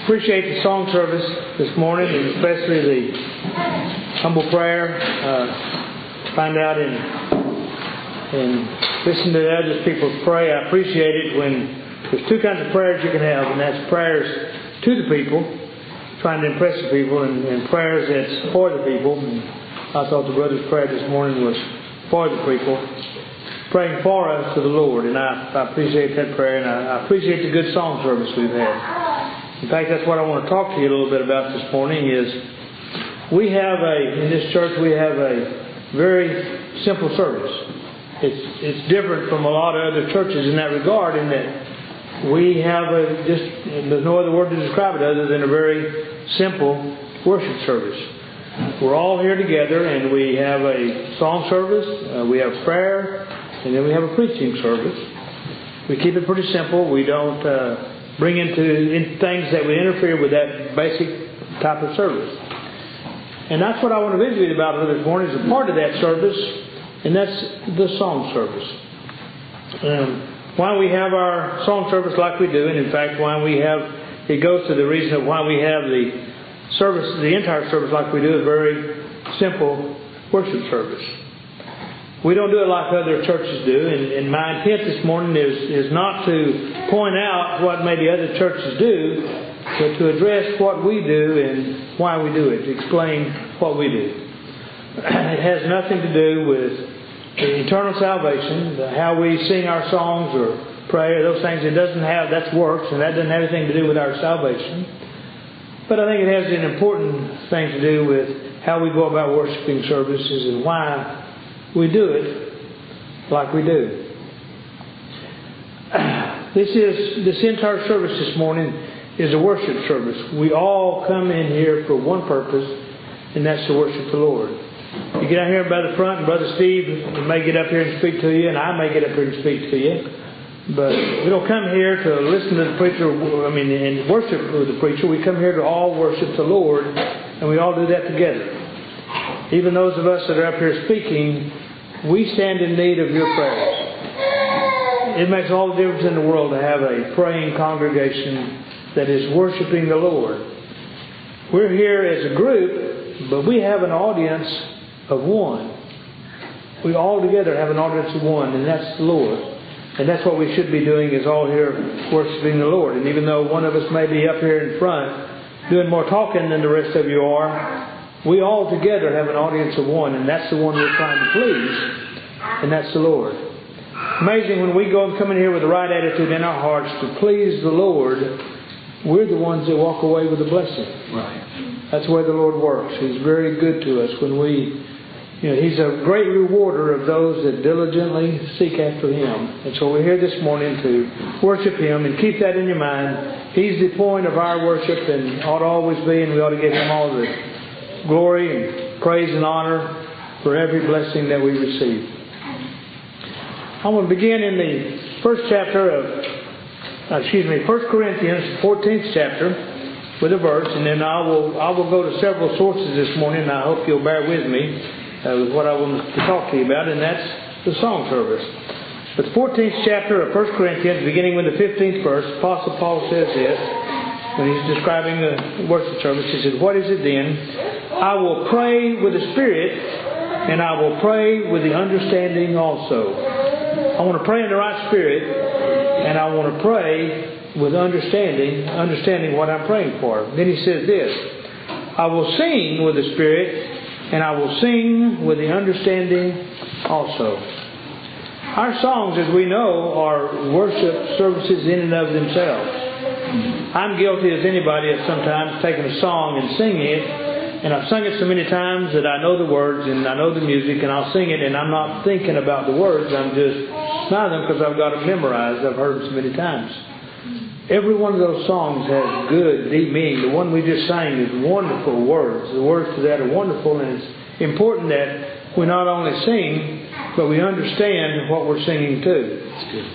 Appreciate the song service this morning, and especially the humble prayer. Find out and listen to the other people pray. I appreciate it when there's two kinds of prayers you can have, and that's prayers to the people, trying to impress the people, and prayers that's for the people. And I thought the brother's prayer this morning was for the people, praying for us to the Lord, and I appreciate that prayer, and I appreciate the good song service we've had. In fact, that's what I want to talk to you a little bit about this morning. Is in this church we have a very simple service. It's different from a lot of other churches in that regard, in that we have there's no other word to describe it other than a very simple worship service. We're all here together, and we have a song service, we have prayer, and then we have a preaching service. We keep it pretty simple. We don't bring into things that would interfere with that basic type of service. And that's what I want to visit with you about this morning, is a part of that service, and that's the song service. Why we have our song service like we do, and in fact it goes to the reason of why we have the entire service like we do, a very simple worship service. We don't do it like other churches do, and my intent this morning is not to point out what maybe other churches do, but to address what we do and why we do it, to explain what we do. It has nothing to do with eternal salvation, how we sing our songs or pray, those things. That's works, and that doesn't have anything to do with our salvation. But I think it has an important thing to do with how we go about worshiping services and why we do it like we do. This entire service this morning is a worship service. We all come in here for one purpose, and that's to worship the Lord. You get out here by the front, and Brother Steve may get up here and speak to you, and I may get up here and speak to you. But we don't come here to listen to the preacher, and worship with the preacher. We come here to all worship the Lord, and we all do that together. Even those of us that are up here speaking, we stand in need of your prayers. It makes all the difference in the world to have a praying congregation that is worshiping the Lord. We're here as a group, but we have an audience of one. We all together have an audience of one, and that's the Lord. And that's what we should be doing, is all here worshiping the Lord. And even though one of us may be up here in front doing more talking than the rest of you are, we all together have an audience of one, and that's the one we're trying to please, and that's the Lord. Amazing, when we come in here with the right attitude in our hearts to please the Lord, we're the ones that walk away with a blessing. Right. That's the way the Lord works. He's very good to us when He's a great rewarder of those that diligently seek after Him. And so we're here this morning to worship Him, and keep that in your mind. He's the point of our worship, and ought to always be, and we ought to give Him all the glory and praise and honor for every blessing that we receive. I want to begin in the first chapter of 1 Corinthians, 14th chapter, with a verse, and then I will go to several sources this morning, and I hope you'll bear with me with what I want to talk to you about, and that's the song service. But the 14th chapter of 1 Corinthians, beginning with the 15th verse, Apostle Paul says this, when he's describing the worship service. He said, "What is it then? I will pray with the Spirit, and I will pray with the understanding also." I want to pray in the right spirit, and I want to pray with understanding what I'm praying for. Then he says this, "I will sing with the Spirit, and I will sing with the understanding also." Our songs, as we know, are worship services in and of themselves. I'm guilty as anybody of sometimes taking a song and singing it, and I've sung it so many times that I know the words and I know the music, and I'll sing it and I'm not thinking about the words. I'm just smiling because I've got them memorized. I've heard them so many times. Every one of those songs has good, deep meaning. The one we just sang is wonderful words. The words to that are wonderful, and it's important that we not only sing, but we understand what we're singing too. That's good.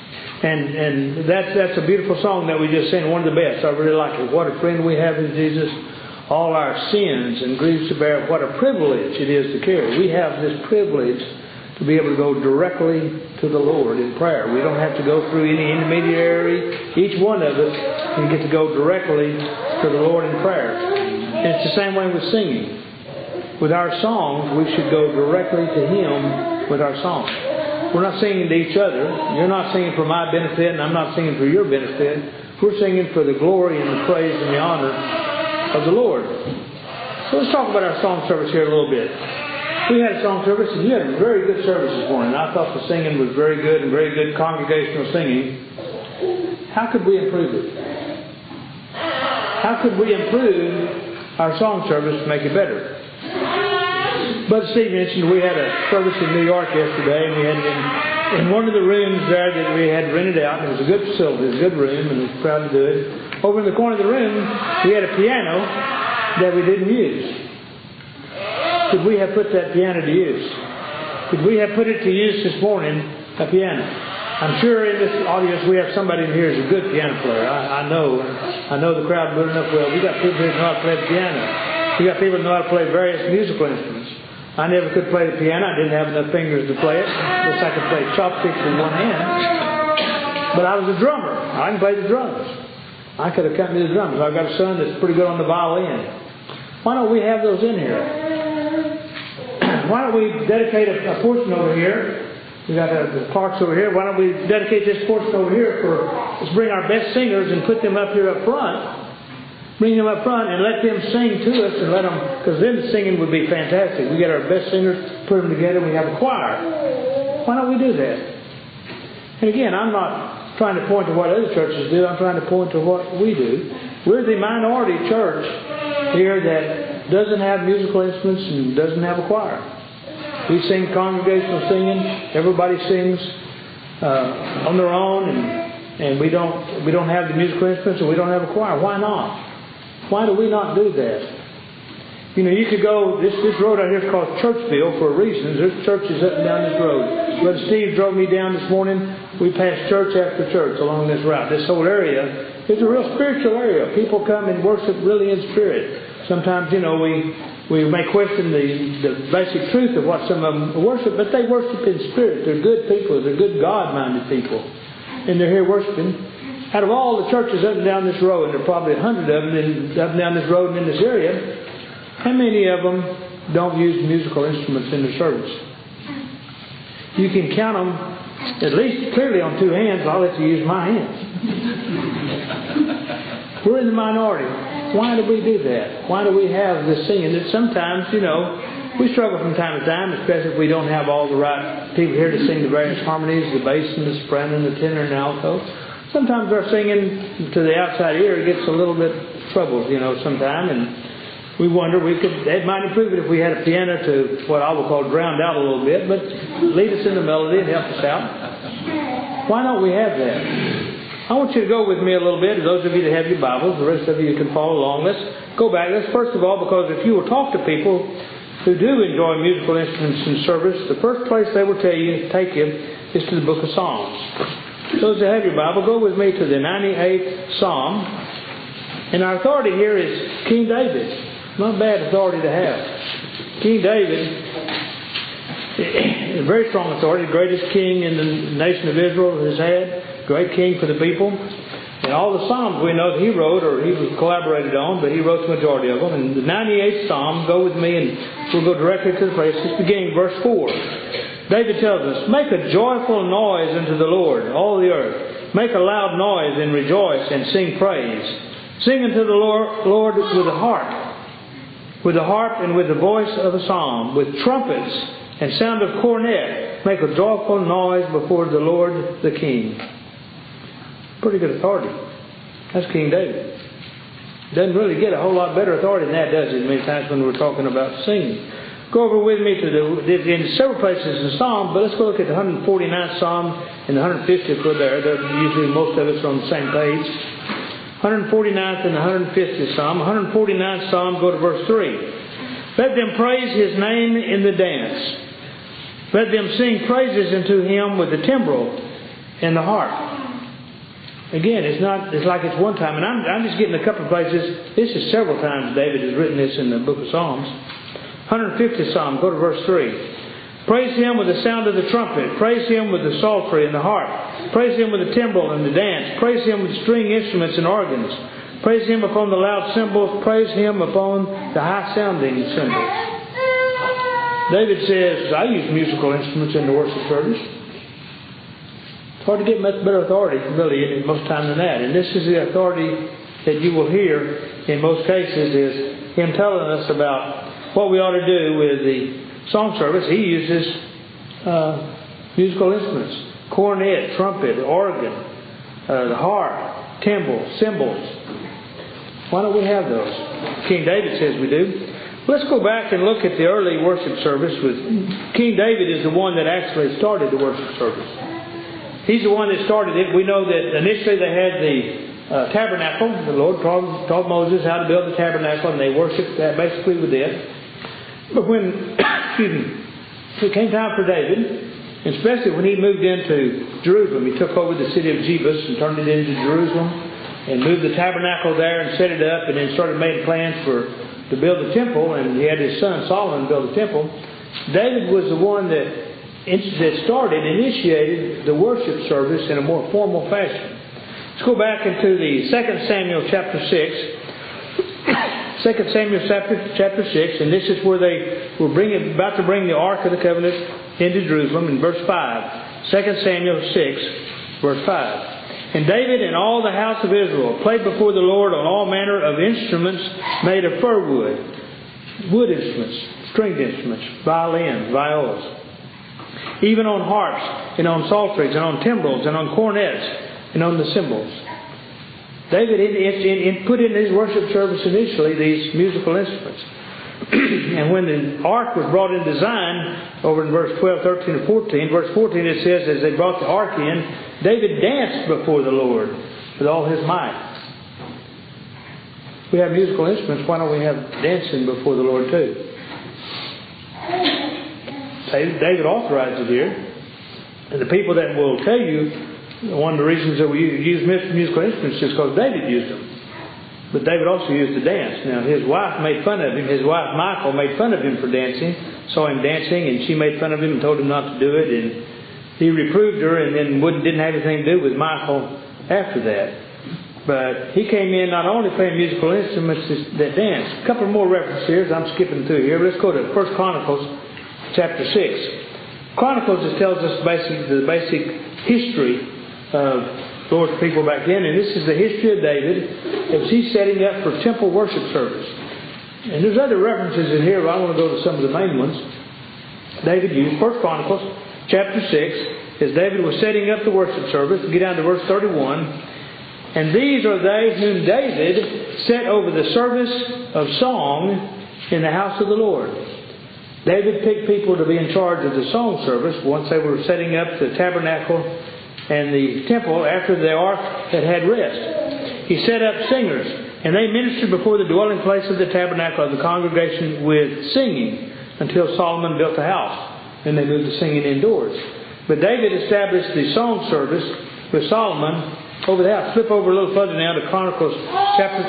And that's a beautiful song that we just sang, one of the best. I really like it. What a friend we have in Jesus, all our sins and griefs to bear. What a privilege it is to carry. We have this privilege to be able to go directly to the Lord in prayer. We don't have to go through any intermediary. Each one of us can get to go directly to the Lord in prayer. And it's the same way with singing. With our songs, we should go directly to Him with our songs. We're not singing to each other. You're not singing for my benefit, and I'm not singing for your benefit. We're singing for the glory and the praise and the honor of the Lord. So let's talk about our song service here a little bit. We had a song service, and you had a very good service this morning. I thought the singing was very good and very good congregational singing. How could we improve it? How could we improve our song service to make it better? Brother Steve mentioned we had a service in New York yesterday, and we had it in one of the rooms there that we had rented out. It was a good facility, it was a good room, and we were proud to do it. Over in the corner of the room, we had a piano that we didn't use. Could we have put that piano to use? Could we have put it to use this morning, a piano? I'm sure in this audience we have somebody in here who's a good piano player. I know the crowd good enough well. We got people who know how to play the piano. We got people who know how to play various musical instruments. I never could play the piano. I didn't have enough fingers to play it. Looks like I could play chopsticks with one hand. But I was a drummer. I can play the drums. I could accompany the drums. I've got a son that's pretty good on the violin. Why don't we have those in here? Why don't we dedicate a portion over here? We got the Clarks over here. Why don't we dedicate this portion over here for? Let's bring our best singers and put them up here up front. Bring them up front and let them sing to us and let them, because then the singing would be fantastic. We get our best singers, put them together, and we have a choir. Why don't we do that? And again, I'm not trying to point to what other churches do. I'm trying to point to what we do. We're the minority church here that doesn't have musical instruments and doesn't have a choir. We sing congregational singing. Everybody sings on their own, and we don't have the musical instruments, and we don't have a choir. Why not? Why do we not do that? You know, you could go. This road out here is called Churchville for a reason. There's churches up and down this road. Brother Steve drove me down this morning. We passed church after church along this route. This whole area is a real spiritual area. People come and worship really in spirit. Sometimes, you know, we may question the basic truth of what some of them worship, but they worship in spirit. They're good people. They're good God-minded people. And they're here worshiping. Out of all the churches up and down this road, and there are probably 100 of them up and down this road and in this area, how many of them don't use musical instruments in their service? You can count them at least clearly on two hands. I'll let you use my hands. We're in the minority. Why do we do that? Why do we have this singing that sometimes, you know, we struggle from time to time, especially if we don't have all the right people here to sing the various harmonies, the bass and the soprano and the tenor and the alto. Sometimes our singing to the outside ear gets a little bit troubled, you know, sometimes, and we wonder it might improve it if we had a piano to what I would call drowned out a little bit, but lead us in the melody and help us out. Why don't we have that? I want you to go with me a little bit. Those of you that have your Bibles, the rest of you can follow along. Let's go back. Let's first of all, because if you will talk to people who do enjoy musical instruments in service, the first place they will take you is to the book of Psalms. Those that have your Bible, go with me to the 98th Psalm. And our authority here is King David. Not a bad authority to have. King David, a very strong authority, the greatest king in the nation of Israel has had, great king for the people. And all the Psalms we know that he wrote, or he was collaborated on, but he wrote the majority of them. And the 98th Psalm, go with me and we'll go directly to the place. It's beginning verse 4. David tells us, make a joyful noise unto the Lord, all the earth. Make a loud noise and rejoice and sing praise. Sing unto the Lord with a harp and with the voice of a psalm, with trumpets and sound of cornet. Make a joyful noise before the Lord the King. Pretty good authority. That's King David. Doesn't really get a whole lot better authority than that, does it? Many times when we're talking about singing. Go over with me to in several places in Psalm, but let's go look at the 149th Psalm and the 150th one there. They're usually most of us are on the same page. 149th and the 150th Psalm. 149th Psalm, go to verse 3. Let them praise His name in the dance. Let them sing praises unto Him with the timbrel and the harp. Again, it's like it's one time, and I'm just getting a couple of places. This is several times David has written this in the book of Psalms. 150th Psalm, go to verse 3. Praise Him with the sound of the trumpet. Praise Him with the psaltery and the harp. Praise Him with the timbrel and the dance. Praise Him with string instruments and organs. Praise Him upon the loud cymbals. Praise Him upon the high-sounding cymbals. David says, I use musical instruments in the worship service. It's hard to get much better authority, really, most time than that. And this is the authority that you will hear in most cases is Him telling us about what we ought to do with the song service. He uses musical instruments, cornet, trumpet, organ, the harp, timbrel, cymbals. Why don't we have those? King David says we do. Let's go back and look at the early worship service. With King David is the one that actually started the worship service. He's the one that started it. We know that initially they had the tabernacle. The Lord taught Moses how to build the tabernacle, and they worshipped that basically with it. But when it came time for David, and especially when he moved into Jerusalem, he took over the city of Jebus and turned it into Jerusalem and moved the tabernacle there and set it up, and then started making plans to build the temple, and he had his son Solomon build the temple. David was the one that initiated the worship service in a more formal fashion. Let's go back into the 2 Samuel chapter 6. 2 Samuel chapter 6, and this is where they were about to bring the Ark of the Covenant into Jerusalem in verse 5. 2 Samuel 6, verse 5. And David and all the house of Israel played before the Lord on all manner of instruments made of fir wood instruments, stringed instruments, violins, violas, even on harps and on psalteries and on timbrels and on cornets and on the cymbals. David put in his worship service initially these musical instruments. And when the ark was brought into Zion, over in verse 12, 13, and 14, verse 14 it says, as they brought the ark in, David danced before the Lord with all his might. We have musical instruments, why don't we have dancing before the Lord too? David authorized it here. And the people that will tell you one of the reasons that we use musical instruments is because David used them. But David also used to dance. Now his wife made fun of him. His wife Michal made fun of him for dancing. Saw him dancing, and she made fun of him and told him not to do it. And he reproved her, and then didn't have anything to do with Michal after that. But he came in not only playing musical instruments that dance. A couple more references here. I'm skipping through here. Let's go to 1 Chronicles chapter 6. Chronicles just tells us the basic history of Lord's people back then, and this is the history of David as he's setting up for temple worship service. And there's other references in here, but I want to go to some of the main ones. David used 1 Chronicles chapter 6 as David was setting up the worship service. Get down to verse 31. And these are they whom David set over the service of song in the house of the Lord. David picked people to be in charge of the song service once they were setting up the tabernacle and the temple after the ark had rest. He set up singers, and they ministered before the dwelling place of the tabernacle of the congregation with singing until Solomon built the house. Then they moved to singing indoors. But David established the song service with Solomon over the house. Flip over a little further now to Chronicles chapter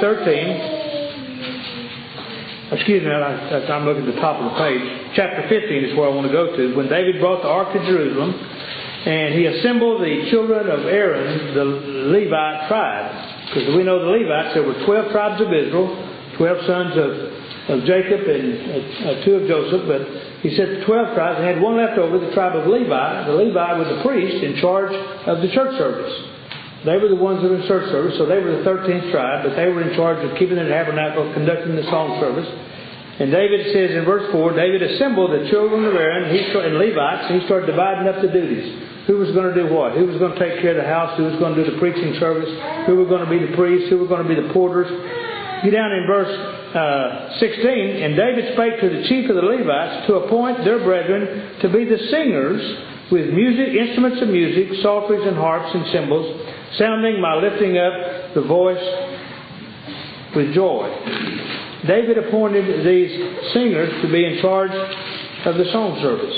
13. Excuse me, I'm looking at the top of the page. Chapter 15 is where I want to go to. When David brought the ark to Jerusalem, and he assembled the children of Aaron, the Levite tribe. Because we know the Levites, there were 12 tribes of Israel, 12 sons of Jacob and 2 of Joseph. But he said the 12 tribes, and had one left over, the tribe of Levi. The Levi was the priest in charge of the church service. They were the ones that were in church service, so they were the 13th tribe, but they were in charge of keeping the tabernacle, conducting the song service. And David says in verse 4, David assembled the children of Aaron and Levites, and he started dividing up the duties. Who was going to do what? Who was going to take care of the house? Who was going to do the preaching service? Who were going to be the priests? Who were going to be the porters? Get down in verse 16. And David spake to the chief of the Levites to appoint their brethren to be the singers with music, instruments of music, psalteries and harps and cymbals, sounding by lifting up the voice with joy. David appointed these singers to be in charge of the song service.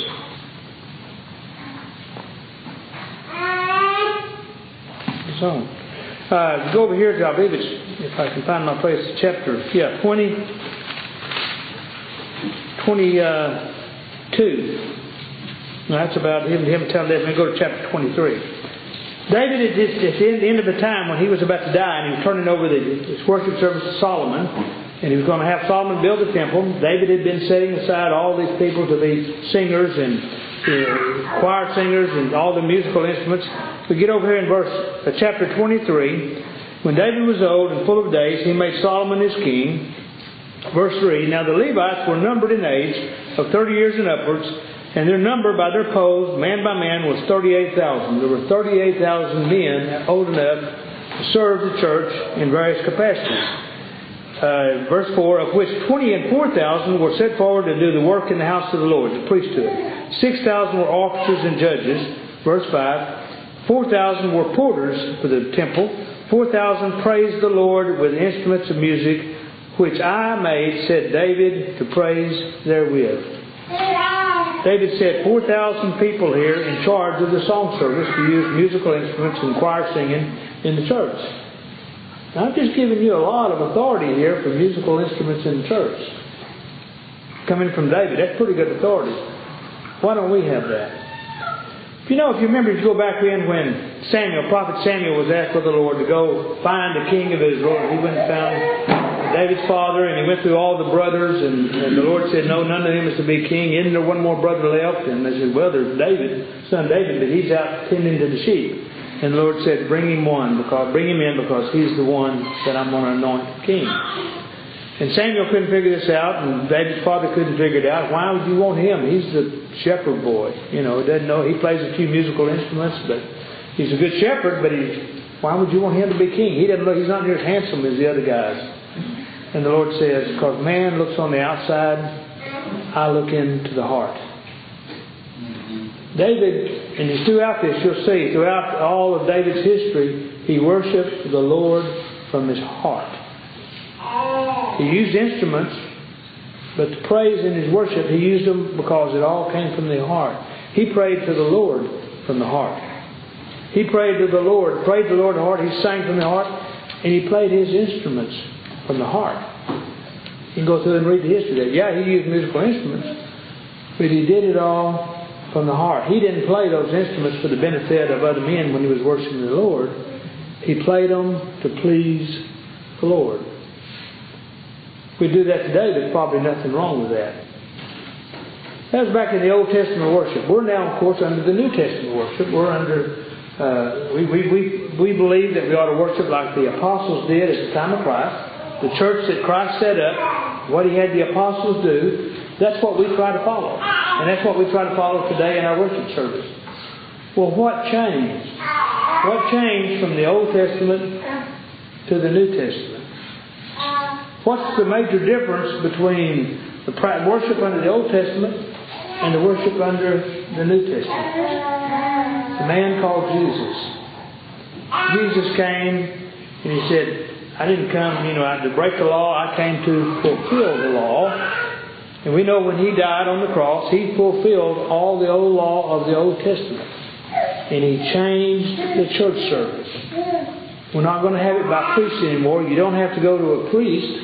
So, go over here to, I believe it's, if I can find my place, chapter 22. Now, that's about him telling them. Go to chapter 23. David, at the end of the time when he was about to die, and he was turning over his worship service to Solomon, and he was going to have Solomon build the temple. David had been setting aside all these people to be singers and choir singers and all the musical instruments. We get over here in chapter 23. When David was old and full of days, he made Solomon his king. Verse 3, now the Levites were numbered in age of 30 years and upwards, and their number by their poles, man by man, was 38,000. There were 38,000 men old enough to serve the church in various capacities. Verse 4, of which 24,000 were set forward to do the work in the house of the Lord, the priesthood. 6,000 were officers and judges. Verse 5, 4,000 were porters for the temple. 4,000 praised the Lord with instruments of music, which I made, said David, to praise therewith. David said 4,000 people here in charge of the song service to use musical instruments and choir singing in the church. Now, I'm just giving you a lot of authority here for musical instruments in the church. Coming from David, that's pretty good authority. Why don't we have that? If you remember, if you go back in when Prophet Samuel was asked of the Lord to go find the king of Israel, he went and found David's father, and he went through all the brothers, and the Lord said, no, none of them is to be king. Isn't there one more brother left? And they said, well, there's David, son David, but he's out tending to the sheep. And the Lord said, bring him in because he's the one that I'm going to anoint king. And Samuel couldn't figure this out, and David's father couldn't figure it out. Why would you want him? He's the shepherd boy. Doesn't know. He plays a few musical instruments, but he's a good shepherd, but why would you want him to be king? He doesn't look, he's not near as handsome as the other guys. And the Lord says, because man looks on the outside, I look into the heart. David, and throughout this, you'll see, throughout all of David's history, he worshiped the Lord from his heart. He used instruments, but the praise in his worship, he used them because it all came from the heart. He prayed to the Lord from the heart. He prayed to the Lord, prayed to the Lord in the heart. He sang from the heart, and he played his instruments from the heart. You can go through and read the history there. Yeah, he used musical instruments, but he did it all from the heart. He didn't play those instruments for the benefit of other men when he was worshiping the Lord. He played them to please the Lord. If we do that today, there's probably nothing wrong with that. That was back in the Old Testament worship. We're now, of course, under the New Testament worship. We're under, we believe that we ought to worship like the apostles did at the time of Christ. The church that Christ set up, what he had the apostles do, that's what we try to follow. And that's what we try to follow today in our worship service. Well, what changed? What changed from the Old Testament to the New Testament? What's the major difference between the worship under the Old Testament and the worship under the New Testament? A man called Jesus. Jesus came and he said, I didn't come, to break the law. I came to fulfill the law. And we know when he died on the cross, he fulfilled all the old law of the Old Testament. And he changed the church service. We're not going to have it by priests anymore. You don't have to go to a priest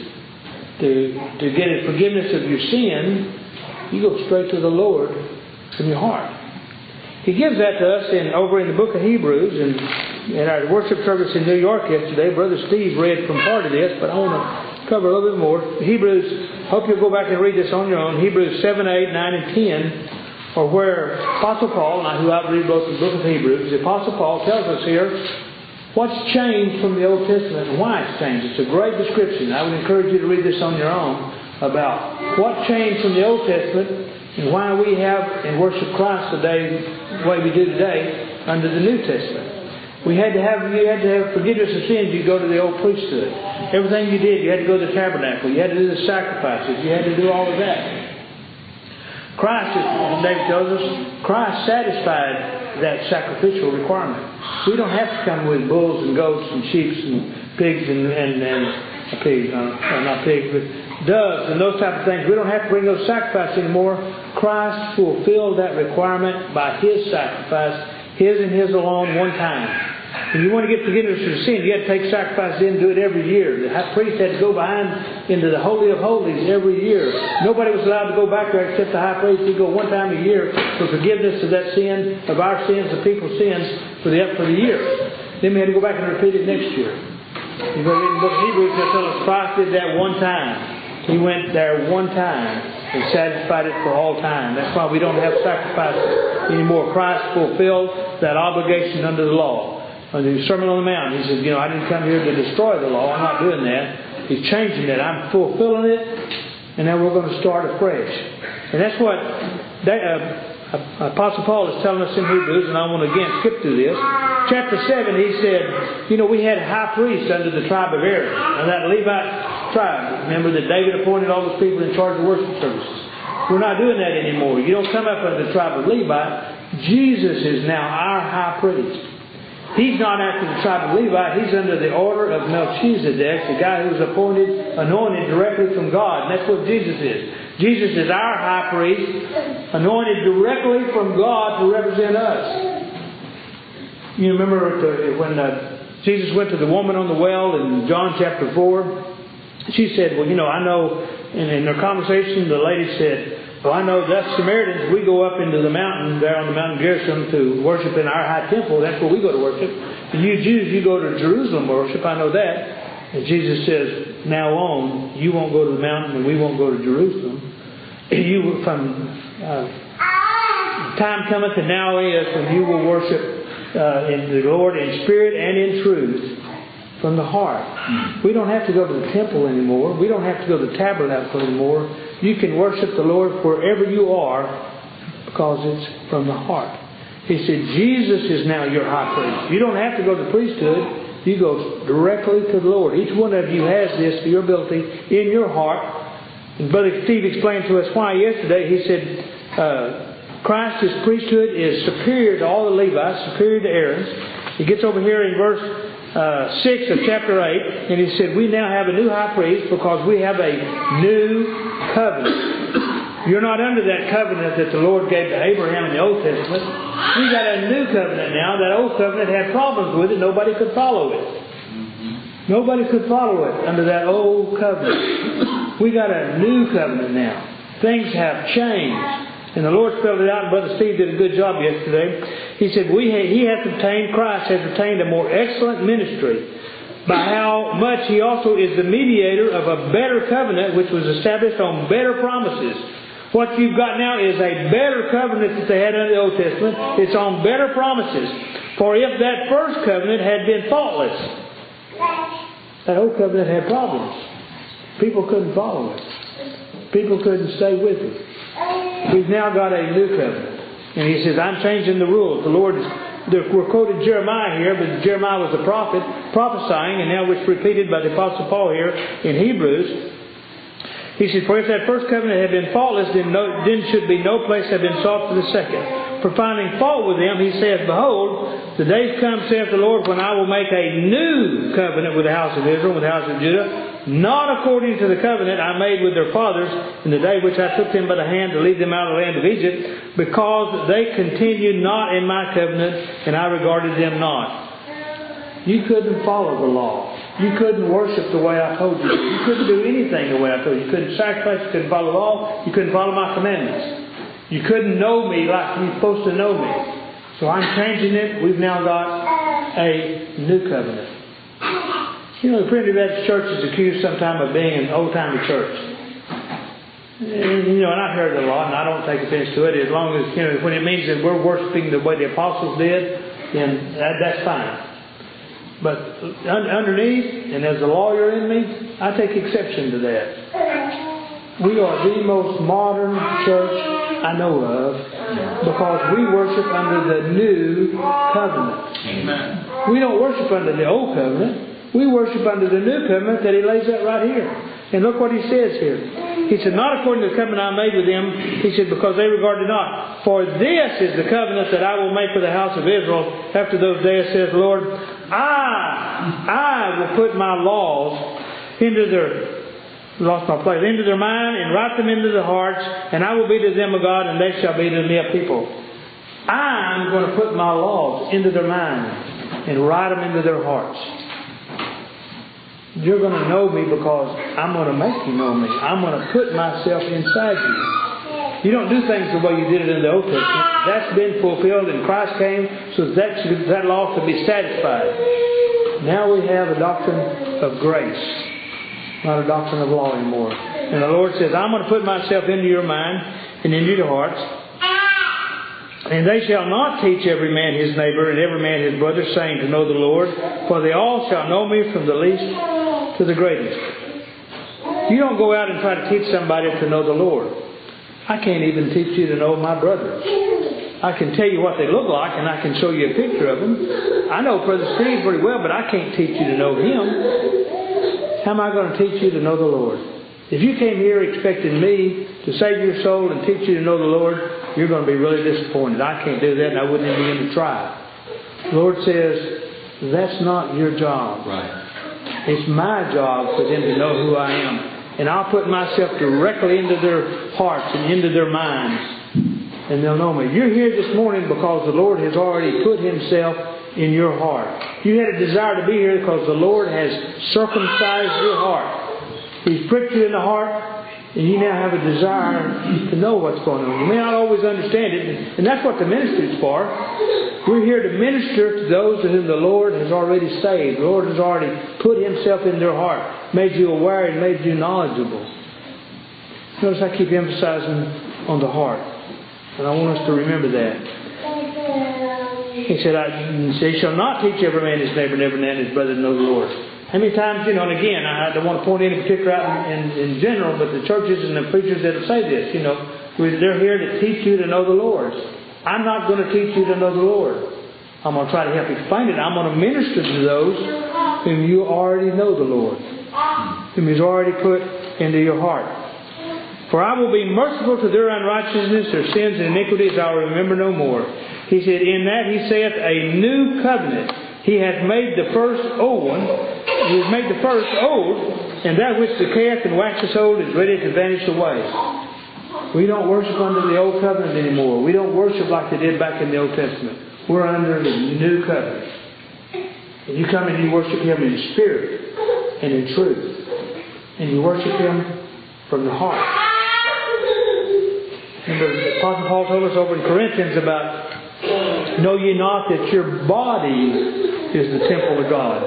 to get a forgiveness of your sin. You go straight to the Lord from your heart. He gives that to us over in the book of Hebrews. And in our worship service in New York yesterday, Brother Steve read from part of this, but I want to cover a little bit more. Hebrews, hope you'll go back and read this on your own. Hebrews 7, 8, 9, and 10, or where Apostle Paul, who I believe both the book of Hebrews, the Apostle Paul tells us here what's changed from the Old Testament and why it's changed. It's a great description. I would encourage you to read this on your own about what changed from the Old Testament and why we have and worship Christ today the way we do today under the New Testament. You had to have forgiveness of sins. You go to the old priesthood. Everything you did, you had to go to the tabernacle. You had to do the sacrifices. You had to do all of that. Christ, as David tells us, Christ satisfied that sacrificial requirement. We don't have to come with bulls and goats and sheep and pigs not pigs, but doves and those type of things. We don't have to bring those sacrifices anymore. Christ fulfilled that requirement by His sacrifice, His and His alone, one time. If you want to get forgiveness of sin, you have to take sacrifices in and do it every year. The high priest had to go behind into the Holy of Holies every year. Nobody was allowed to go back there except the high priest. He'd go one time a year for forgiveness of that sin, of our sins, the people's sins, for the year. Then we had to go back and repeat it next year. You go read in the book of Hebrews, they'll tell us Christ did that one time. He went there one time and satisfied it for all time. That's why we don't have sacrifices anymore. Christ fulfilled that obligation under the law. On the Sermon on the Mount, He said, I didn't come here to destroy the law. I'm not doing that. He's changing it. I'm fulfilling it. And now we're going to start afresh. And that's what Apostle Paul is telling us in Hebrews, and I want to again skip through this. Chapter 7, he said, we had high priests under the tribe of Aaron. Now that Levite tribe, remember that David appointed all those people in charge of worship services. We're not doing that anymore. You don't come up under the tribe of Levi. Jesus is now our high priest. He's not after the tribe of Levi. He's under the order of Melchizedek, the guy who was anointed directly from God. And that's what Jesus is. Jesus is our high priest, anointed directly from God to represent us. You remember when Jesus went to the woman on the well in John chapter 4? She said, I know, and in their conversation, the lady said, I know us Samaritans, we go up into the mountain, there on the mountain Gerizim, to worship in our high temple. That's where we go to worship. And you Jews, you go to Jerusalem worship. I know that. And Jesus says, now on, you won't go to the mountain and we won't go to Jerusalem. Time cometh and now is when you will worship in the Lord in spirit and in truth from the heart. We don't have to go to the temple anymore. We don't have to go to the tabernacle anymore. You can worship the Lord wherever you are because it's from the heart. He said, Jesus is now your high priest. You don't have to go to the priesthood. You go directly to the Lord. Each one of you has this, your ability, in your heart. And Brother Steve explained to us why yesterday. He said, Christ's priesthood is superior to all the Levites, superior to Aaron's. He gets over here in verse 6 of chapter 8, and he said, we now have a new high priest because we have a new covenant. You're not under that covenant that the Lord gave to Abraham in the Old Testament. We got a new covenant now. That old covenant had problems with it. Nobody could follow it. Nobody could follow it under that old covenant. We got a new covenant now. Things have changed. And the Lord spelled it out, and Brother Steve did a good job yesterday. He said, Christ has obtained a more excellent ministry by how much He also is the mediator of a better covenant which was established on better promises. What you've got now is a better covenant that they had under the Old Testament. It's on better promises. For if that first covenant had been faultless, that old covenant had problems. People couldn't follow it. People couldn't stay with it. We've now got a new covenant. And He says, I'm changing the rules. The Lord is, we're quoted Jeremiah here, but Jeremiah was a prophet prophesying, and now it's repeated by the Apostle Paul here in Hebrews. He said, for if that first covenant had been faultless, then should be no place have been sought for the second. For finding fault with them, He saith, behold, the days come, saith the Lord, when I will make a new covenant with the house of Israel, with the house of Judah, not according to the covenant I made with their fathers in the day which I took them by the hand to lead them out of the land of Egypt, because they continued not in my covenant, and I regarded them not. You couldn't follow the law. You couldn't worship the way I told you. You couldn't do anything the way I told you. You couldn't sacrifice. You couldn't follow the law. You couldn't follow my commandments. You couldn't know me like you're supposed to know me. So I'm changing it. We've now got a new covenant. The Primitive Baptist Church is accused sometimes of being an old-timey church. And I've heard it a lot, and I don't take offense to it. As long as, when it means that we're worshiping the way the apostles did, then that's fine. But underneath, and as a lawyer in me, I take exception to that. We are the most modern church I know of because we worship under the new covenant. Amen. We don't worship under the old covenant. We worship under the new covenant that He lays out right here. And look what He says here. He said, not according to the covenant I made with them. He said, because they regarded not. For this is the covenant that I will make with the house of Israel after those days, says the Lord. I will put my laws into their mind and write them into their hearts, and I will be to them a God, and they shall be to me a people. I'm going to put my laws into their mind. and write them into their hearts. You're going to know me because I'm going to make you know me. I'm going to put myself inside you. You don't do things the way you did it in the Old Testament. That's been fulfilled and Christ came so that law could be satisfied. Now we have a doctrine of grace, not a doctrine of law anymore. And the Lord says, I'm going to put myself into your mind and into your hearts. And they shall not teach every man his neighbor and every man his brother, saying to know the Lord, for they all shall know me from the least to the greatest. You don't go out and try to teach somebody to know the Lord. I can't even teach you to know my brother. I can tell you what they look like and I can show you a picture of them. I know Brother Steve pretty well, but I can't teach you to know him. How am I going to teach you to know the Lord? If you came here expecting me to save your soul and teach you to know the Lord, you're going to be really disappointed. I can't do that and I wouldn't even begin to try. The Lord says, that's not your job. Right. It's my job for them to know who I am. And I'll put myself directly into their hearts and into their minds. And they'll know me. You're here this morning because the Lord has already put Himself in your heart. You had a desire to be here because the Lord has circumcised your heart. He's pricked you in the heart, and you now have a desire to know what's going on. You may not always understand it, and that's what the ministry is for. We're here to minister to those to whom the Lord has already saved. The Lord has already put Himself in their heart, made you aware and made you knowledgeable. Notice I keep emphasizing on the heart, and I want us to remember that. He said, they shall not teach every man his neighbor and every man his brother to know the Lord. How many times, and again, I don't want to point any particular out in general, but the churches and the preachers that say this, they're here to teach you to know the Lord. I'm not going to teach you to know the Lord. I'm going to try to help explain it. I'm going to minister to those whom you already know the Lord, whom He's already put into your heart. For I will be merciful to their unrighteousness, their sins and iniquities I will remember no more. He said, in that He saith a new covenant. He hath made the first old one. He has made the first old, and that which decayeth and waxeth old is ready to vanish away. We don't worship under the old covenant anymore. We don't worship like they did back in the Old Testament. We're under the new covenant. And you come and you worship Him in spirit and in truth. And you worship Him from the heart. Remember, the Apostle Paul told us over in Corinthians about, know ye not that your body is the temple of God.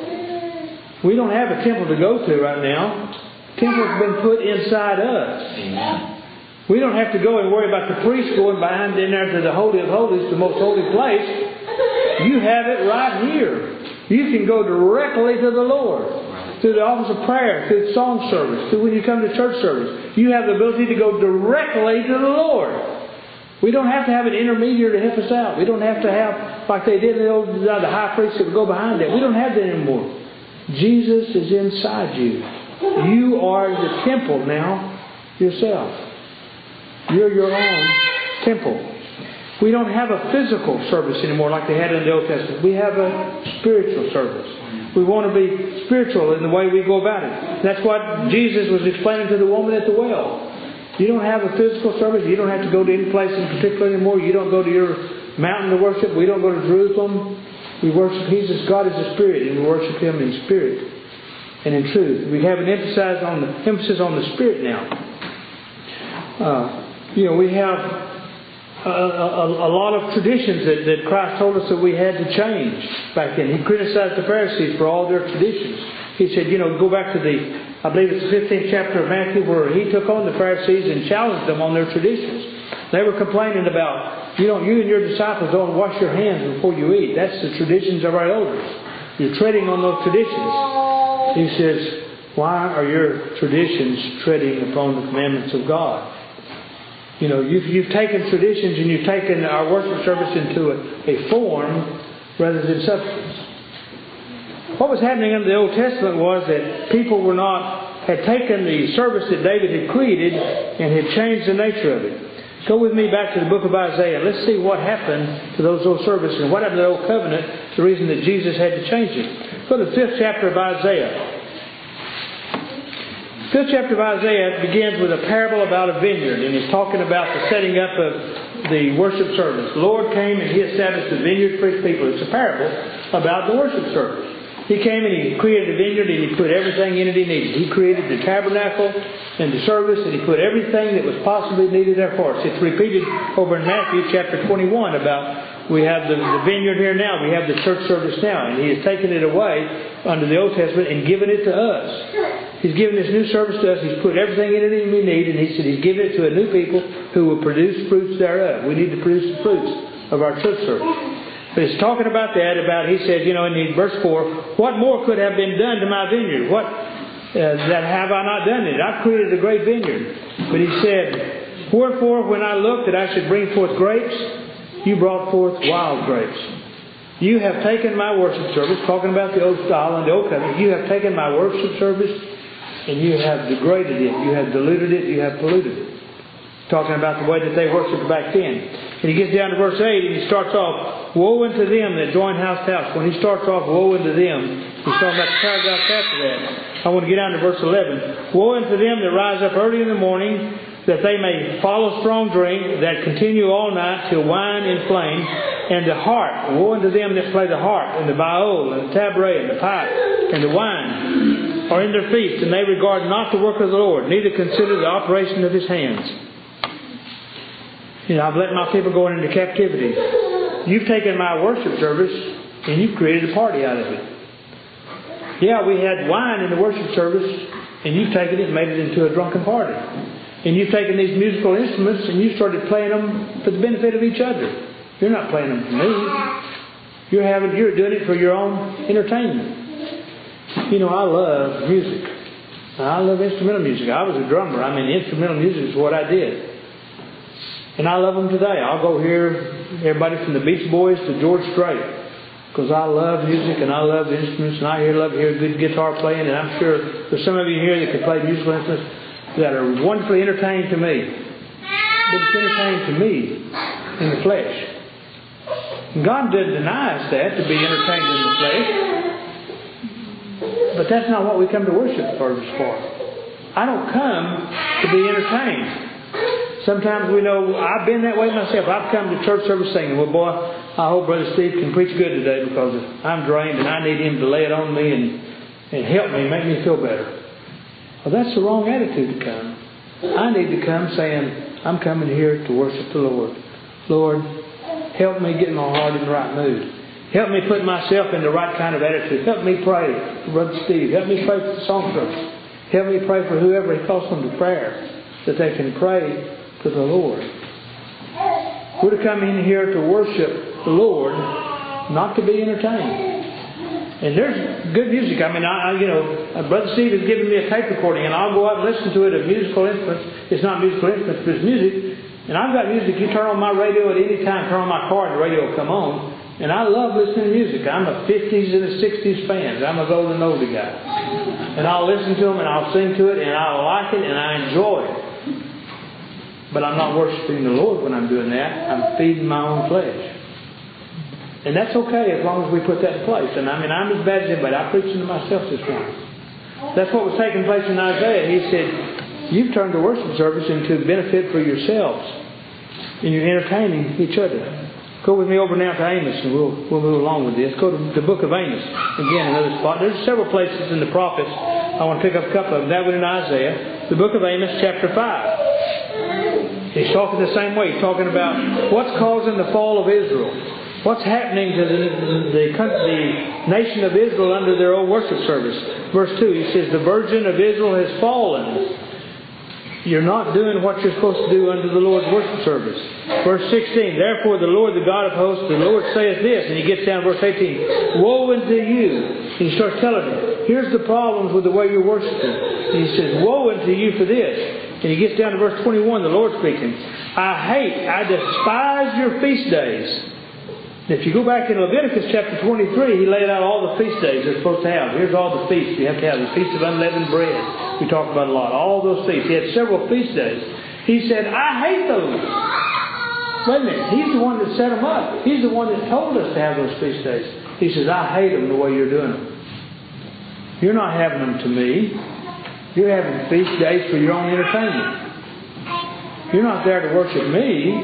We don't have a temple to go to right now. The temple's been put inside us. Amen. We don't have to go and worry about the priest going behind in there to the Holy of Holies, the most holy place. You have it right here. You can go directly to the Lord. Through the office of prayer, through the song service, through when you come to church service. You have the ability to go directly to the Lord. We don't have to have an intermediary to help us out. We don't have to have, like they did in the high priest that would go behind them. We don't have that anymore. Jesus is inside you. You are the temple now yourself. You're your own temple. We don't have a physical service anymore like they had in the Old Testament. We have a spiritual service. We want to be spiritual in the way we go about it. That's what Jesus was explaining to the woman at the well. You don't have a physical service. You don't have to go to any place in particular anymore. You don't go to your mountain to worship. We don't go to Jerusalem. We worship Jesus. God is a spirit, and we worship Him in spirit and in truth. We have an emphasis on the spirit now. We have a lot of traditions that Christ told us that we had to change back then. He criticized the Pharisees for all their traditions. He said, go back to I believe it's the 15th chapter of Matthew, where He took on the Pharisees and challenged them on their traditions. They were complaining about, you and your disciples don't wash your hands before you eat. That's the traditions of our elders. You're treading on those traditions. He says, why are your traditions treading upon the commandments of God? You've taken traditions and you've taken our worship service into a form rather than substance. What was happening in the Old Testament was that people had taken the service that David had created and had changed the nature of it. Go with me back to the book of Isaiah. Let's see what happened to those old services and what happened to the Old Covenant, the reason that Jesus had to change it. Go to the 5th chapter of Isaiah. 5th chapter of Isaiah begins with a parable about a vineyard, and he's talking about the setting up the worship service. The Lord came and He established the vineyard for His people. It's a parable about the worship service. He came and He created a vineyard and He put everything in it He needed. He created the tabernacle and the service, and He put everything that was possibly needed there for us. It's repeated over in Matthew chapter 21 about we have the vineyard here now. We have the church service now. And He has taken it away under the Old Testament and given it to us. He's given this new service to us. He's put everything in it that we need. And He said He's given it to a new people who will produce fruits thereof. We need to produce the fruits of our church service. But it's talking about that, He said, in verse 4, what more could have been done to my vineyard? What that have I not done it? I've created a great vineyard. But He said, wherefore when I looked that I should bring forth grapes, you brought forth wild grapes. You have taken my worship service, talking about the old style and the old covenant, you have taken my worship service and you have degraded it, you have diluted it, you have polluted it. Talking about the way that they worshipped back then. And He gets down to verse 8 and He starts off, woe unto them that join house to house. When He starts off, woe unto them, He's talking about the paragraph after that. I want to get down to verse 11. Woe unto them that rise up early in the morning, that they may follow strong drink, that continue all night till wine inflame, and the harp. Woe unto them that play the harp, and the viol, and the tabret, and the pipe, and the wine, are in their feast, and they regard not the work of the Lord, neither consider the operation of His hands. I've let my people go into captivity. You've taken my worship service and you've created a party out of it. Yeah, we had wine in the worship service and you've taken it and made it into a drunken party. And you've taken these musical instruments and you started playing them for the benefit of each other. You're not playing them for me. You're doing it for your own entertainment. I love music. I love instrumental music. I was a drummer. Instrumental music is what I did. And I love them today. I'll go hear everybody from the Beach Boys to George Strait, because I love music and I love the instruments, and I love to hear good guitar playing. And I'm sure there's some of you here that can play musical instruments that are wonderfully entertaining to me. But it's entertaining to me in the flesh. And God didn't deny us that, to be entertained in the flesh. But that's not what we come to worship service for. I don't come to be entertained. Sometimes I've been that way myself. I've come to church service singing, well, boy, I hope Brother Steve can preach good today, because I'm drained and I need him to lay it on me and help me, make me feel better. Well, that's the wrong attitude to come. I need to come saying, I'm coming here to worship the Lord. Lord, help me get my heart in the right mood. Help me put myself in the right kind of attitude. Help me pray for Brother Steve. Help me pray for the songstress. Help me pray for whoever He calls them to prayer, that they can pray to the Lord. We're to come in here to worship the Lord, not to be entertained. And there's good music. Brother Steve has given me a tape recording, and I'll go out and listen to it of musical instruments. It's not musical instruments, but it's music. And I've got music. You turn on my radio at any time, turn on my car, and the radio will come on. And I love listening to music. I'm a 50s and a 60s fan. I'm a golden oldie guy. And I'll listen to them, and I'll sing to it, and I like it, and I enjoy it. But I'm not worshiping the Lord when I'm doing that. I'm feeding my own flesh. And that's okay as long as we put that in place. And I'm as bad as anybody. I'm preaching to myself this morning. That's what was taking place in Isaiah. He said, you've turned the worship service into benefit for yourselves. And you're entertaining each other. Go with me over now to Amos, and we'll move along with this. Go to the book of Amos. Again, another spot. There's several places in the prophets. I want to pick up a couple of them. That one in Isaiah. The book of Amos, chapter 5. He's talking the same way. He's talking about what's causing the fall of Israel. What's happening to the nation of Israel under their old worship service. Verse 2, he says, the virgin of Israel has fallen. You're not doing what you're supposed to do under the Lord's worship service. Verse 16, therefore the Lord, the God of hosts, the Lord saith this. And he gets down to verse 18, woe unto you. And he starts telling them, here's the problems with the way you're worshiping. And he says, woe unto you for this. And he gets down to verse 21, the Lord speaking, I despise your feast days. And if you go back in Leviticus chapter 23, he laid out all the feast days they're supposed to have. Here's all the feasts you have to have. The Feast of Unleavened Bread. We talked about a lot. All those feasts. He had several feast days. He said, I hate those. Wait a minute. He's the one that set them up. He's the one that told us to have those feast days. He says, I hate them the way you're doing them. You're not having them to me. You're having feast days for your own entertainment. You're not there to worship me.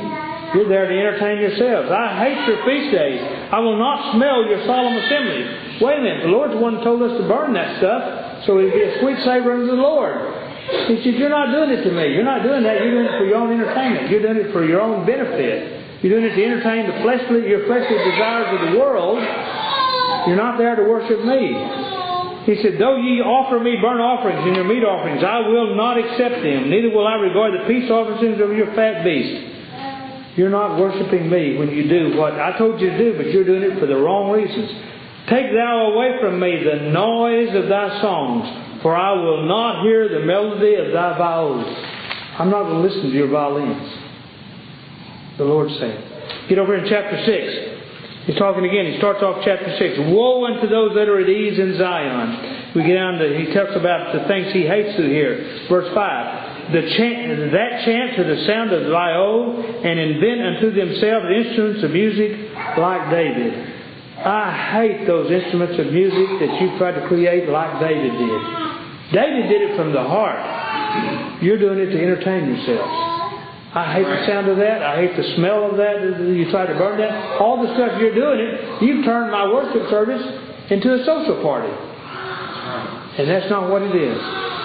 You're there to entertain yourselves. I hate your feast days. I will not smell your solemn assemblies. Wait a minute. The Lord's the one who told us to burn that stuff so it'd be a sweet savor unto the Lord. He said, you're not doing it to me. You're not doing that. You're doing it for your own entertainment. You're doing it for your own benefit. You're doing it to entertain your fleshly desires of the world. You're not there to worship me. He said, though ye offer me burnt offerings and your meat offerings, I will not accept them. Neither will I regard the peace offerings of your fat beast. You're not worshiping me when you do what I told you to do, but you're doing it for the wrong reasons. Take thou away from me the noise of thy songs, for I will not hear the melody of thy viols. I'm not going to listen to your violins. The Lord's saying. Get over in chapter 6. He's talking again. He starts off chapter 6. Woe unto those that are at ease in Zion. We get down to, he talks about the things he hates through here. Verse 5. That chant to the sound of viol, and invent unto themselves instruments of music like David. I hate those instruments of music that you tried to create like David did. David did it from the heart. You're doing it to entertain yourselves. I hate the sound of that. I hate the smell of that. You try to burn that. All the stuff you're doing it, you've turned my worship service into a social party. And that's not what it is.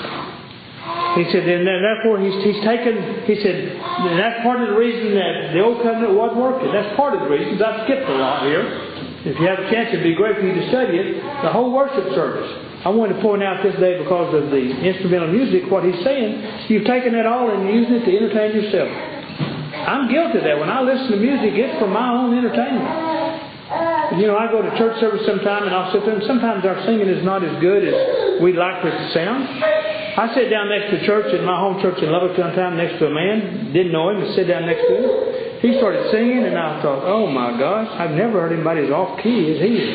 He said, and therefore he's taken, he said, and that's part of the reason that the old covenant wasn't working. That's part of the reasons. I've skipped a lot here. If you have a chance, it'd be great for you to study it. The whole worship service. I wanted to point out this day because of the instrumental music, what he's saying, you've taken that all and used it to entertain yourself. I'm guilty of that. When I listen to music, it's for my own entertainment. You know, I go to church service sometime and I'll sit there, and sometimes our singing is not as good as we'd like for it to sound. I sat down next to church in my home church in Lubbock one time next to a man. Didn't know him, but sat down next to him. He started singing and I thought, oh my gosh, I've never heard anybody as off key as he is.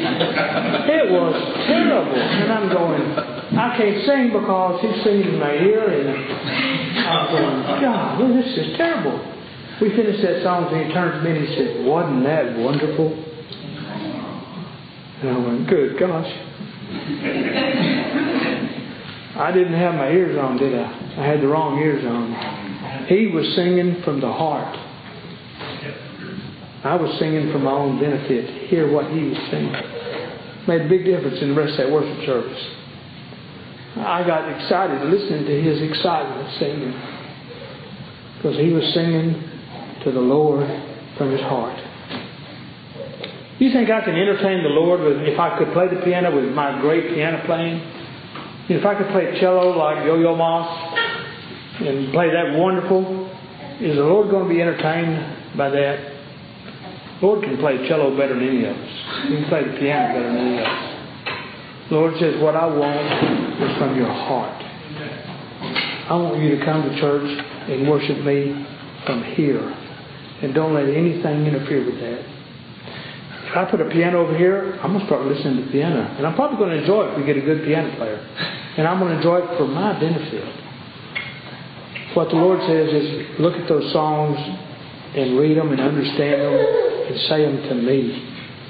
It was terrible. And I'm going, I can't sing because he's singing in my ear. And I'm going, God, well, this is terrible. We finished that song and he turned to me and he said, wasn't that wonderful? And I went, good gosh. I didn't have my ears on, did I? I had the wrong ears on. He was singing from the heart. I was singing for my own benefit to hear what he was singing. Made a big difference in the rest of that worship service. I got excited listening to his excitement singing. Because he was singing to the Lord from his heart. You think I can entertain the Lord if I could play the piano with my great piano playing? If I could play cello like Yo-Yo Ma and play that wonderful, is the Lord going to be entertained by that? The Lord can play cello better than any of us. He can play the piano better than any of us. The Lord says, what I want is from your heart. I want you to come to church and worship me from here. And don't let anything interfere with that. If I put a piano over here, I'm going to start listening to the piano. And I'm probably going to enjoy it if we get a good piano player. And I'm going to enjoy it for my benefit. What the Lord says is, look at those songs and read them and understand them and say them to me.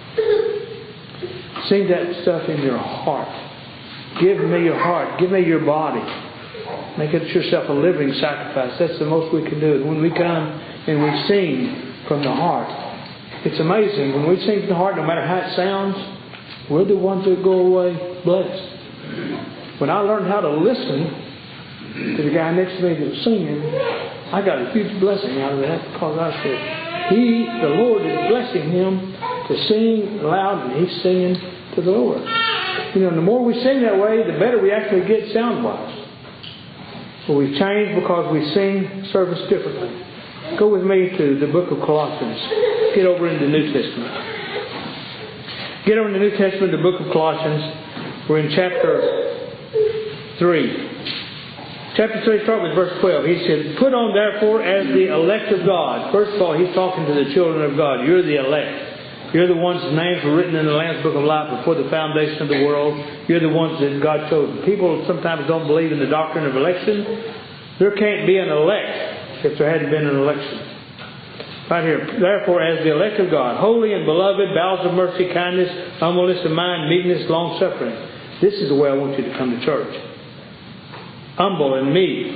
Sing that stuff in your heart. Give me your heart. Give me your body. Make it yourself a living sacrifice. That's the most we can do. When we come and we sing from the heart, it's amazing. When we sing from the heart, no matter how it sounds, we're the ones that go away blessed. When I learned how to listen to the guy next to me that was singing, I got a huge blessing out of that because I said, the Lord is blessing him to sing loud and he's singing to the Lord. You know, the more we sing that way, the better we actually get sound-wise. So we've changed because we sing service differently. Go with me to the book of Colossians. Get over in the New Testament. Get over in the New Testament, the book of Colossians. We're in chapter 3. Chapter 3, start with verse 12. He said, put on therefore as the elect of God. First of all, he's talking to the children of God. You're the elect. You're the ones whose names were written in the Lamb's Book of Life before the foundation of the world. You're the ones that God chose. People sometimes don't believe in the doctrine of election. There can't be an elect if there hadn't been an election. Right here. Therefore, as the elect of God, holy and beloved, bowels of mercy, kindness, humbleness of mind, meekness, long-suffering. This is the way I want you to come to church. Humble and meek,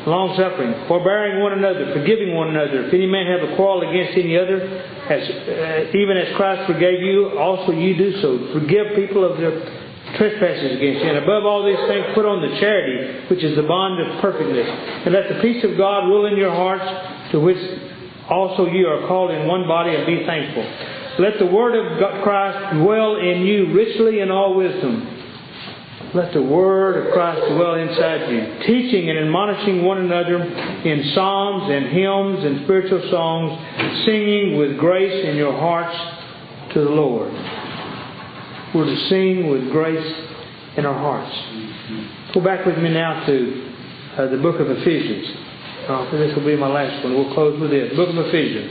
long-suffering, forbearing one another, forgiving one another. If any man have a quarrel against any other, even as Christ forgave you, also you do so. Forgive people of their trespasses against you. And above all these things, put on the charity, which is the bond of perfectness. And let the peace of God rule in your hearts, to which also you are called in one body, and be thankful. Let the word of Christ dwell in you richly in all wisdom. Let the word of Christ dwell inside you, teaching and admonishing one another in psalms and hymns and spiritual songs, singing with grace in your hearts to the Lord. We're to sing with grace in our hearts. Go back with me now to the book of Ephesians. This will be my last one. We'll close with this. Book of Ephesians.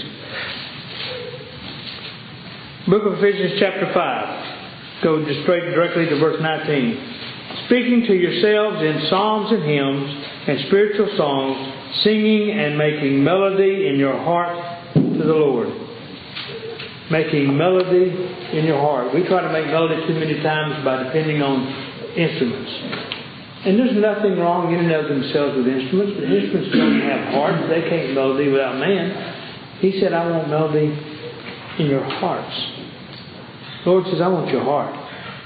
Book of Ephesians chapter 5. Go just directly to verse 19. Speaking to yourselves in psalms and hymns and spiritual songs, singing and making melody in your heart to the Lord. Making melody in your heart. We try to make melody too many times by depending on instruments. And there's nothing wrong in and of themselves with instruments, but instruments don't have hearts. They can't melody without man. He said, I want melody in your hearts. The Lord says, I want your heart.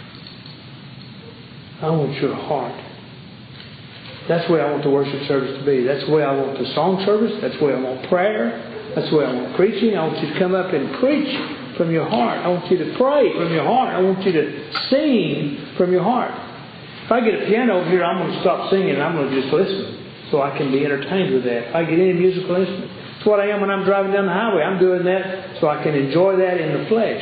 I want your heart. That's the way I want the worship service to be. That's the way I want the song service. That's the way I want prayer. That's the way I want preaching. I want you to come up and preach from your heart. I want you to pray from your heart. I want you to sing from your heart. If I get a piano over here, I'm going to stop singing and I'm going to just listen so I can be entertained with that. If I get any musical instrument, it's what I am when I'm driving down the highway. I'm doing that so I can enjoy that in the flesh.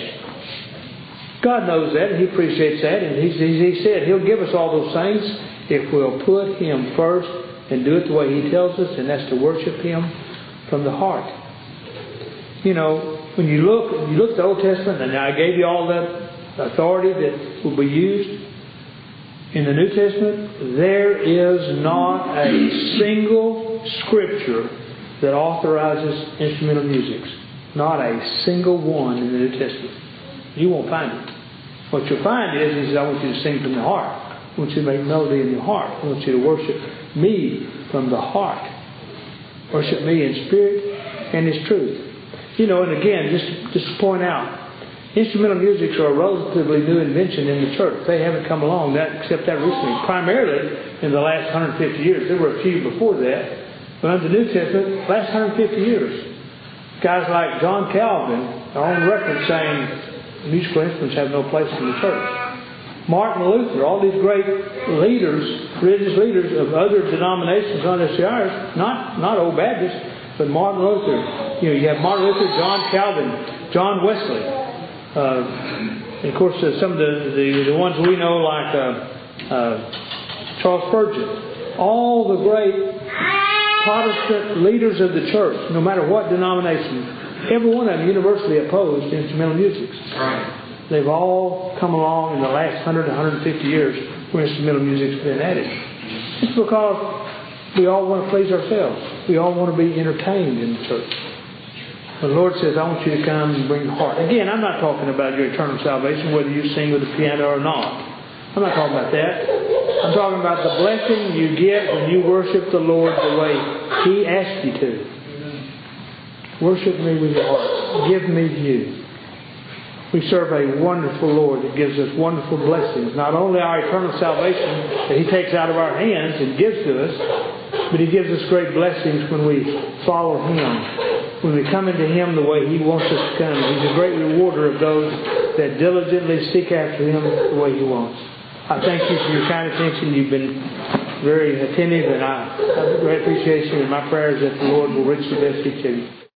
God knows that, and He appreciates that, and He said He'll give us all those things if we'll put Him first and do it the way He tells us, and that's to worship Him from the heart. You know, when you look at the Old Testament, and I gave you all that authority that will be used in the New Testament, there is not a single scripture that authorizes instrumental music. Not a single one in the New Testament. You won't find it. What you'll find is He says, I want you to sing from the heart. I want you to make melody in your heart. I want you to worship Me from the heart. Worship Me in spirit and His truth. You know, and again, just to point out, instrumental music are a relatively new invention in the church. They haven't come along except that recently. Primarily in the last 150 years. There were a few before that. But under the New Testament, last 150 years, guys like John Calvin are on record saying musical instruments have no place in the church. Martin Luther, all these great leaders, religious leaders of other denominations under ours, not old Baptists, but Martin Luther. You know, you have Martin Luther, John Calvin, John Wesley. And of course, some of the ones we know like Charles Spurgeon. All the great Protestant leaders of the church, no matter what denomination, every one of them universally opposed instrumental music. Right. They've all come along in the last 100 to 150 years where instrumental music's been added. It's because we all want to please ourselves. We all want to be entertained in the church. The Lord says, I want you to come and bring heart. Again, I'm not talking about your eternal salvation, whether you sing with the piano or not. I'm not talking about that. I'm talking about the blessing you get when you worship the Lord the way He asked you to. Worship Me with your heart. Give Me you. We serve a wonderful Lord that gives us wonderful blessings. Not only our eternal salvation that He takes out of our hands and gives to us, but He gives us great blessings when we follow Him. When we come into Him the way He wants us to come. He's a great rewarder of those that diligently seek after Him the way He wants. I thank you for your kind attention. You've been very attentive, and I have great appreciation. And my prayer is that the Lord will richly bless each of you.